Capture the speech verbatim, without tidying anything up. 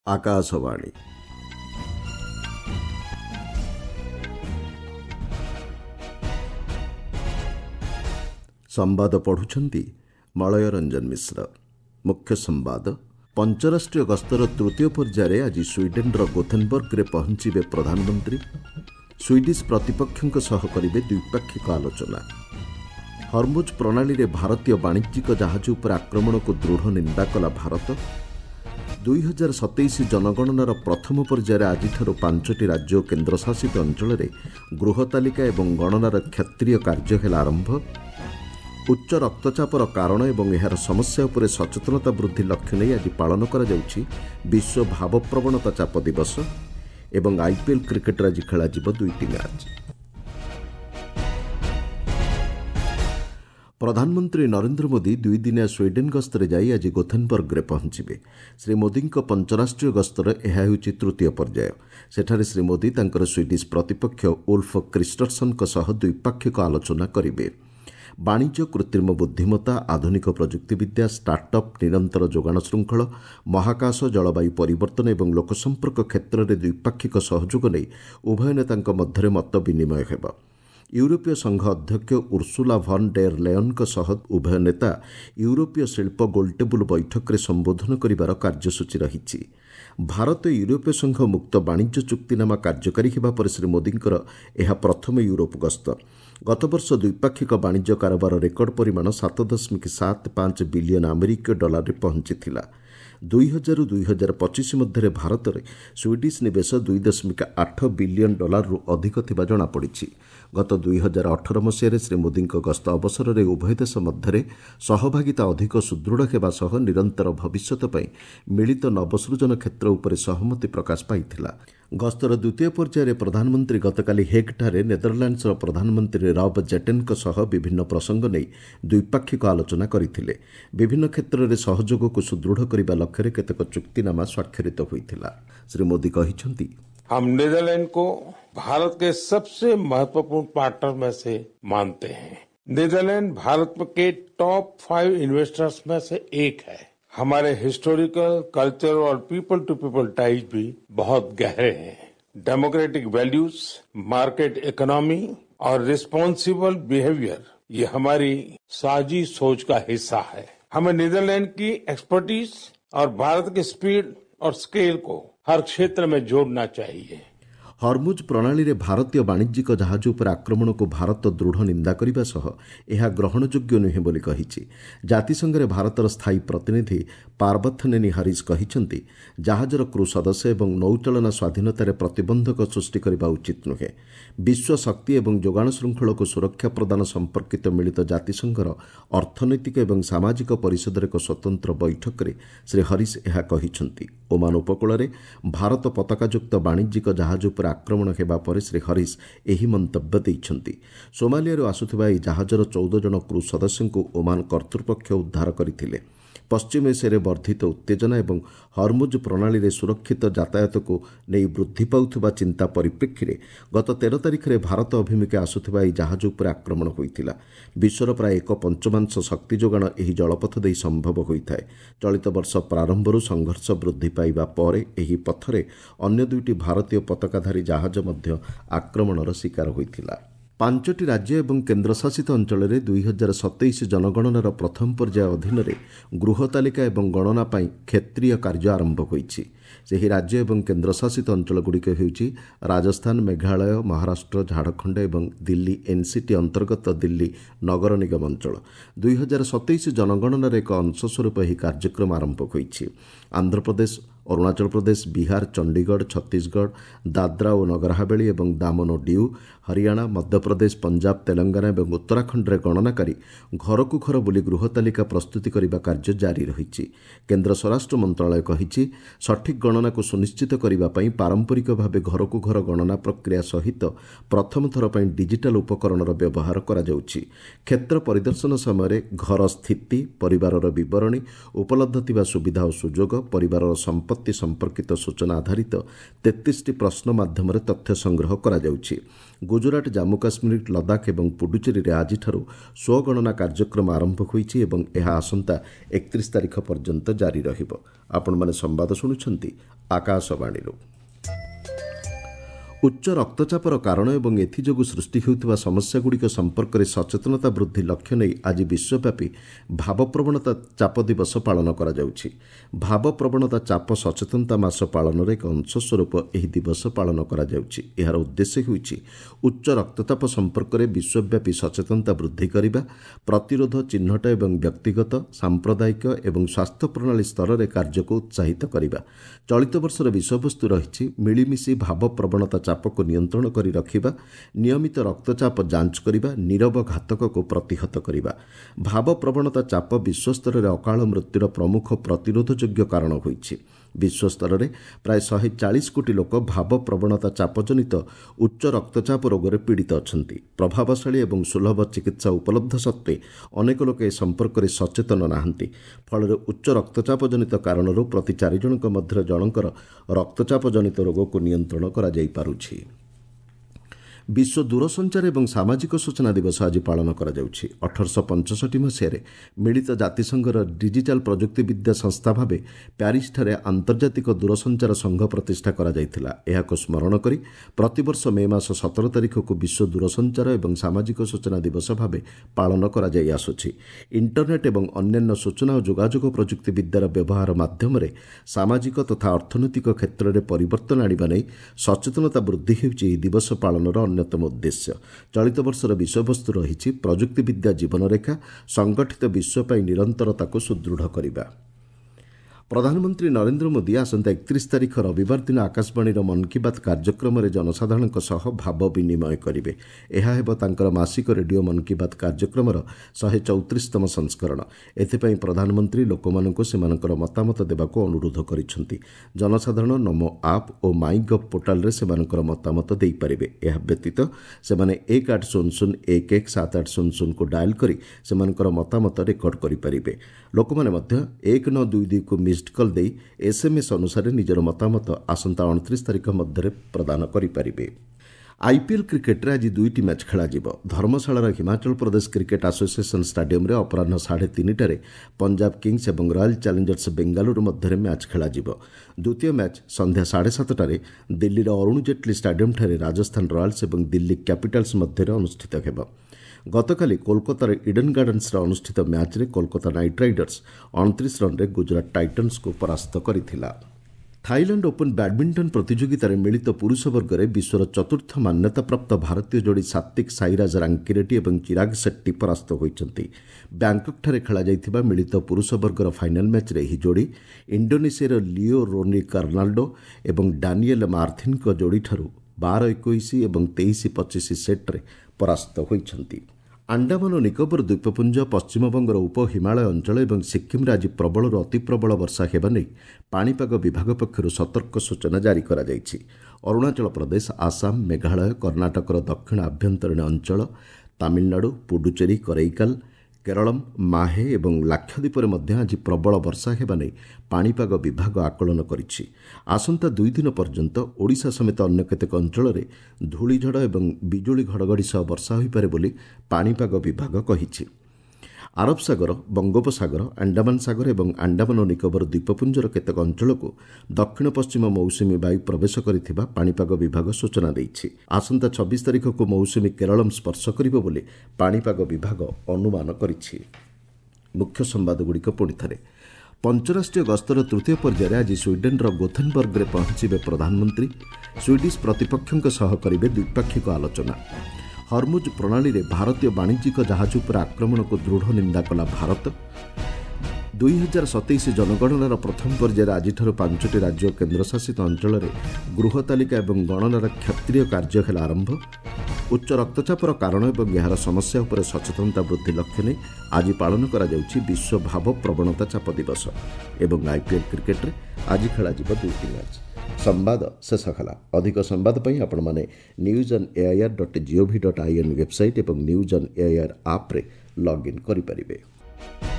आकाशवाणी संवाद पढ़ुछंती मलय रंजन मिश्र। मुख्य संवाद पंचराष्ट्रीय गस्तर तृतीय पर्यायर आज स्वीडेनर गोथेनबर्ग रे पहुंचे प्रधानमंत्री। स्वीडिश प्रतिपक्षों सह करिवे द्विपाक्षिक आलोचना। हर्मुज प्रणाली रे भारतीय वाणिज्यिक जहाज उपर आक्रमण को दृढ़ निंदा कला भारत। दुई हजार सतैश जनगणनार प्रथम पर्यायर आज पांचटी राज्य और केन्द्रशासित अंचल गृह तालिका और गणनार क्षेत्रीय कार्य है आरंभ। उच्च रक्तचापर कारण और यार समस्या उपर सचेतनता वृद्धि लक्ष्य नहीं आज पालन करा जाउछि विश्व भावप्रवणता चाप दिवस। एवं आईपीएल क्रिकेट आज खेल दुईटी मैच। प्रधानमंत्री नरेंद्र मोदी दुई दिनिया स्वीडेन गस्तर जाई आज गोथेनबर्ग रे पहुंचे। श्री मोदी पंचराष्ट्रीय गस्तर यह होउछि तृतीय पर्याय। सेठारे श्री मोदी तांकर स्वीडिश प्रतिपक्ष उल्फ क्रिस्टरसन सह द्विपाक्षिक आलोचना करिवे। वाणिज्य, कृत्रिम बुद्धिमत्ता, आधुनिक प्रजुक्तिविद्या, स्टार्टअप, निरंतर जोगाण श्रृंखल, महाकाश, जलवायु परिवर्तन और लोकसंपर्क क्षेत्र में द्विपाक्षिक सहयोग नहीं उभय नेतांक मध्य मत विनिमय हेब। यूरोपीय संघ अध्यक्ष उर्सुला भन डेर लेयन सह उभय नेता यूरोपीय शिल्प गोलटेबुल बैठक में संबोधन करिवार कार्यसूची रही। भारत यूरोपीय संघ मुक्त वाणिज्य चुक्तिनामा कार्यकारी होगा पर श्री मोदींकर यह प्रथम यूरोप गस्त। गत वर्ष द्विपाक्षिक वाणिज्य कारोबार रेकर्ड परिमाण सात दशमिक सात पांच बिलियन अमेरिकीय डॉलर रे पहुंची। दुई हजार दुई हजार पचिश मध्य भारत में स्वीडिश निवेश दुई दशमिक आठ बिलियन डॉलर रु अधिक थिबा जणा पड़िछि। गत दुई हजार अठर मसीह श्री मोदी गस्त अवसर में उभय देश मध्य सहभागिता अधिक सुदृढ़ होगा सह निरंतर भविष्यत पई मिलित नवसृजन क्षेत्र उपर सहमति प्रकाश पाइथिला। गस्तर द्वितीय पर्यायर प्रधानमंत्री गतकाली हेगठारे नेदरलैंड्सर प्रधानमंत्री रब जेटेनक सह विभिन्न प्रसंग नहीं द्विपाक्षिक आलोचना करथिले। विभिन्न क्षेत्र में सहयोग को सुदृढ़ करने लक्ष्य में केतेक चुक्तिनामा स्वाक्षरित होइथिला। श्री मोदी कहिसंती, हम नीदरलैंड को भारत के सबसे महत्वपूर्ण पार्टनर में से मानते हैं। नीदरलैंड भारत के टॉप फाइव इन्वेस्टर्स में से एक है। हमारे हिस्टोरिकल, कल्चर और पीपल टू पीपल टाइज भी बहुत गहरे हैं। डेमोक्रेटिक वैल्यूज, मार्केट इकोनॉमी और रिस्पॉन्सिबल बिहेवियर ये हमारी साझी सोच का हिस्सा है। हमें नीदरलैंड की एक्सपर्टीज और भारत की स्पीड और स्केल को हर क्षेत्र में जोड़ना चाहिए। हर्मुज प्रणाली रे भारतीय वाणिज्यिक जहाज उपर आक्रमण को भारत दृढ़ निंदा करने सह यह ग्रहणयोग्य नुहे बोली कहिछि। जातिसंघ रे भारतर स्थायी प्रतिनिधि पार्वथनेनी हारिस कहिसंती, जहाजर क्रू सदस्य एवं नौचलना स्वाधीनतार प्रतिबंधक सृष्टि करने उचित नुहे। विश्व शक्ति एवं जोगाण श्रृंखल को सुरक्षा प्रदान संपर्कित मिलित जातिसंघर अर्थनैतिक एवं सामाजिक परिषदर एक स्वतंत्र बैठक में श्री हरिस यह कहिसंती। ओमान उपकूल में भारत पताकायुक्त वाणिज्यिक जहाज उपर आक्रमण होगा पर श्री हरिस यही मंतव्य देइछंती। सोमालिया आसुथिबा एही जहाजर चौदह जन क्रू सदस्य को ओमान कर्तृपक्ष उद्धार करथिले। पश्चिम एशिया वर्धित उत्तेजना और हर्मुज प्रणाली रे सुरक्षित यातायात को नहीं वृद्धि पाउथुबा चिंता परिप्रेक्षी में गत तेरह तारिख में भारत अभिमुखे आसुथिबा एही जहाज उपर आक्रमण होइथिला। विश्वर प्राय एक पंचमांश शक्ति जोगाण एही जलपथ देई संभव होइथाय। चलित वर्ष प्रारंभरू संघर्ष वृद्धि पाइबा पर एही पथरे अन्य दुईटी भारतीय पताकाधारी जहाज मध्य आक्रमणर शिकार होइथिला। पांचटी राज्य और केन्द्रशासित अंचल में दुई हजार सतैश जनगणनार प्रथम पर्याय अधीन गृह तालिका और गणना पर क्षेत्रीय कार्य आरंभ होइछि। ସେହି राज्ୟ ଏବଂ କେନ୍ଦ୍ରଶାସିତ ଅଞ୍ଚଳଗୁଡ଼ିକ ହେଉଛି ରାଜସ୍ଥାନ, ମେଘାଳୟ, ମହାରାଷ୍ଟ୍ର, ଝାଡ଼ଖଣ୍ଡ ଏବଂ ଦିଲ୍ଲୀ ଏନ୍ସିଟି ଅନ୍ତର୍ଗତ ଦିଲ୍ଲୀ ନଗର ନିଗମ ଅଞ୍ଚଳ। ଦୁଇ ହଜାର ସତୈଶ ଜନଗଣନାର ଏକ ଅଂଶସ୍ୱରୂପ ଏହି କାର୍ଯ୍ୟକ୍ରମ ଆରମ୍ଭ ହୋଇଛି। ଆନ୍ଧ୍ରପ୍ରଦେଶ, ଅରୁଣାଚଳ ପ୍ରଦେଶ, ବିହାର, ଚଣ୍ଡିଗଡ଼, ଛତିଶଗଡ଼, ଦାଦ୍ରା ଓ ନଗର ହାବେଳି ଏବଂ ଦାମନ ଓ ଡିଉ, ହରିୟାଣା, ମଧ୍ୟପ୍ରଦେଶ, ପଞ୍ଜାବ, ତେଲଙ୍ଗାନା ଏବଂ ଉତ୍ତରାଖଣ୍ଡରେ ଗଣନାକାରୀ ଘରକୁ ଘର ବୁଲି ଗୃହ ତାଲିକା ପ୍ରସ୍ତୁତି କରିବା କାର୍ଯ୍ୟ ଜାରି ରହିଛି। କେନ୍ଦ୍ର ସ୍ୱରାଷ୍ଟ୍ର ମନ୍ତ୍ରଣାଳୟ କହିଛି, ସଠିକ୍ ଗଣନାକୁ ସୁନିଶ୍ଚିତ କରିବା ପାଇଁ ପାରମ୍ପରିକ ଭାବେ ଘରକୁ ଘର ଗଣନା ପ୍ରକ୍ରିୟା ସହିତ ପ୍ରଥମ ଥର ପାଇଁ ଡିଜିଟାଲ ଉପକରଣର ବ୍ୟବହାର କରାଯାଉଛି। କ୍ଷେତ୍ର ପରିଦର୍ଶନ ସମୟରେ ଘର ସ୍ଥିତି, ପରିବାରର ବିବରଣୀ, ଉପଲବ୍ଧ ଥିବା ସୁବିଧା ଓ ସୁଯୋଗ, ପରିବାରର ସମ୍ପତ୍ତି ସମ୍ପର୍କିତ ସୂଚନା ଆଧାରିତ ତେତିଶଟି ପ୍ରଶ୍ନ ମାଧ୍ୟମରେ ତଥ୍ୟ ସଂଗ୍ରହ କରାଯାଉଛି। ଗୁଜରାଟ, ଜାମ୍ମୁ କାଶ୍ମୀର, ଲଦାଖ ଏବଂ ପୁଡୁଚେରୀରେ ଆଜିଠାରୁ ସ୍ୱଗଣନା କାର୍ଯ୍ୟକ୍ରମ ଆରମ୍ଭ ହୋଇଛି ଏବଂ ଏହା ଆସନ୍ତା ଏକତିରିଶ ତାରିଖ ପର୍ଯ୍ୟନ୍ତ ଜାରି ରହିବ। ଆପଣମାନେ ସମ୍ବାଦ ଶୁଣୁଛନ୍ତି आकाशवाणी। उच्च रक्तचापर कारण एवं एथिजोगु सृष्टि हेउथिबा समस्यागुड़िक संपर्क में सचेतनता वृद्धि लक्ष्य नहीं आज विश्वव्यापी भावप्रवणता चाप दिवस पालन करा जाउछि। भावप्रवणता चाप सचेतनता मास पालन एक अंश स्वरूप यह दिवस पालन करा जाउछि। एहार उद्देश्य हेउछि उच्च रक्तचाप संपर्क में विश्वव्यापी सचेतनता वृद्धि करिबा, प्रतिरोध चिन्हट एवं व्यक्तिगत सांप्रदायिक एवं स्वास्थ्य प्रणाली स्तर में कार्य को उत्साहित करिबा। चलित वर्षर विषयवस्तु रहिछि मिलिमिशि भावप्रवणता चाप को नियंत्रण करी रखिबा, नियमित रक्तचाप जांच करिबा, नीरव घातक को प्रतिहत करिबा। भाव प्रवणता चाप विश्वस्तर में अकाल मृत्युर प्रमुख प्रतिरोधयोग्य कारण होइछि। विश्वस्तर में प्राय शहे चालीस कोटी लोक भाव प्रवणता चापजनित उच्च रक्तचाप रोग में पीड़ित अछंती। प्रभावशाली एवं सुलभ चिकित्सा उपलब्ध सत्वे अनेक लोक ए संपर्क में सचेतन नाहंती। फल उच्च रक्तचाप जनित कारणरू प्रति चारि जनक मध्य जनकर रक्तचाप जनित रोग को नियंत्रण करा जाई पारुछि। विश्व दूरसंचार एवं सामाजिक सूचना दिवस आज पालन करा जाउछि। अठारश पंचषठी मसीह मिलित जातिसंघर डिजिटाल प्रजुक्ति विद्या संस्था भाव प्यारिस ठारे आंतर्जातिक दूरसंचार संघ प्रतिष्ठा करा जाइथिला। एहाको स्मरण करी प्रतिवर्ष मे मास सतर तारिख को विश्व दूरसंचार एवं सामाजिक सूचना दिवस भाव पालन करा जाई आसुछि। इंटरनेट एवं अन्यान्य सूचना और जोगाजोग प्रजुक्ति विद्यार व्यवहार माध्यम सामाजिक तथा अर्थनैतिक क्षेत्र में परिवर्तन आनिबा नै सचेतनता वृद्धि हेउछि ଏହି दिवस पालनर अन्यतम उद्देश्य। चलित वर्षर विषयवस्तु रही प्रजुक्ति विद्या जीवनरेखा, संगठित विश्व पर निरंतरता को सुदृढ़ करने। प्रधानमंत्री नरेंद्र मोदी आसंता एकतीस तारिख रविवार दिन आकाशवाणी मन की बात कार्यक्रम में जनसाधारण भाव विनिमय करेंगे। यह हेब तांकर मासिक रेडियो मन की बात कार्यक्रम शहे चौतीसतम संस्करण। एथिपाई प्रधानमंत्री लोकमानंको सेमानकर मतामत देबाको अनुरोध करिसेंति। जनसाधारण नमो आप और माई गव पोर्टाल रे सेमानकर मतामत देई पारिबे। एहा व्यतीत सेमाने एक आठ शून्य शून्य एक एक सात आठ शून्य शून्य को डायल करी सेमानकर मतामत रेकर्ड करि पारिबे। लोकमाने मध्य एक नौ दुई दुई को मिस्ड कॉल दे एसएमएस अनुसार निजर मतामत आसंता उनतीस तारिख मध्य प्रदान करेंगे। आईपीएल क्रिकेट रे आज दुईटी मैच खेल धर्मशालार Himachal Pradesh cricket association stadium रे अपराह साढ़े तीन टारे पंजाब किंग्स और रॉयल चैलेंजर्स बेंगालुरु मध्य मैच खेल। द्वितीय मैच संध्या साढ़े सातटारे दिल्लीर अरुण जेटली स्टाडियम ठारे राजस्थान रॉयल्स और दिल्ली कैपिटल्स मध्य अनुष्ठित हेब। गतकाली कोलकातार इडन गार्डन्स अनुष्ठित मैच रे कोलकाता नाइट राइडर्स उनतीस रन रे गुजरात टाइटन्स को परास्त करिथिला। थाईलैंड ओपन बैडमिंटन प्रतियोगितार मिलित पुरुष वर्ग में विश्वर चतुर्थ मान्यता प्राप्त भारतीय जोड़ी सात्विक साईराज रांकिरेड्डी और चिराग शेट्टी परास्त होइछन्ति। बैंकॉक खेला जाइथिबा मिलित पुरुष वर्गर फाइनाल मैच रे ही जोड़ी इंडोनेशियार लियो रोनी कार्नाल्डो और डानिएल मार्थिन जोड़ी ठारू बारह इक्कीस और तेईस पच्चीस सेट्रे परास्त होइछन्ति। आंडामान और निकोबर द्वीपपुंज, पश्चिमबंगर उप हिमालय अंचल और सिक्किम आज प्रबल अति प्रबल वर्षा हेबा नै पाणीपाग विभाग पक्षरु सतर्क सूचना जारी करा जाइछि। अरुणाचल प्रदेश, आसाम, मेघालय, कर्णाटकर दक्षिण आभ्यंतरीण अंचल, तामिलनाडु, पुडुचेरी, करैकाल, केरलम, माहे और लाक्षाद्वीप में आज प्रबल वर्षा हेबा नै पाणीपाग विभाग आकलन करिछि। आसंता दुई दिन पर्यंत ओडिशा समेत अन्य केतेक अंचल में धूलीझड़ और बिजुली घड़घड़ी सह वर्षा होइपारे बोली पाणीपाग विभाग कहिछि। आरब सागर, बंगोपसागर, आंडामान सागर और आंडामान और निकोबर द्वीपपुंजर केतेक अंचल को दक्षिण पश्चिम मौसुमी वायु प्रवेश करिथिबा पाणीपाग विभाग सूचना देइछि। आसंता छब्बीस तारिख को मौसुमी केरलम स्पर्श करिबो बोली पाणीपाग विभाग अनुमान करिछि। मुख्य संवादगुड़िक पुणी थे। पंचराष्ट्रीय गस्तर तृतीय पर्यायर आज स्वीडेनर गोथेनबर्ग में पहुंचे प्रधानमंत्री स्वीडिश प्रतिपक्षों सह करेंगे द्विपाक्षिक आलोचना। हरमुज प्रणाली में भारतीय वाणिज्यिक जहाज पर आक्रमण को दृढ़ निंदा कला भारत। दुई हजार सतैश जनगणनार प्रथम पर्यायर आज पांचटी राज्य और केन्द्रशासित अंचल में गृह तालिका और गणनार क्षेत्रीय कार्य खेल आरंभ। उच्च रक्तचापर कारण और यार समस्या उपर सचेतनता वृद्धि लक्ष्य नहीं आज पालन करा जाउछि विश्व भाव प्रवणता चाप दिवस। एवं आईपीएल क्रिकेट रे आज खेला जिवो दुईटी मैच। संवाद शेष कला। अधिक संवाद पई आपण माने news on AIR dot GOV dot IN website और न्यूज ऑन एआईआर आप रे लॉग इन करि परिबे।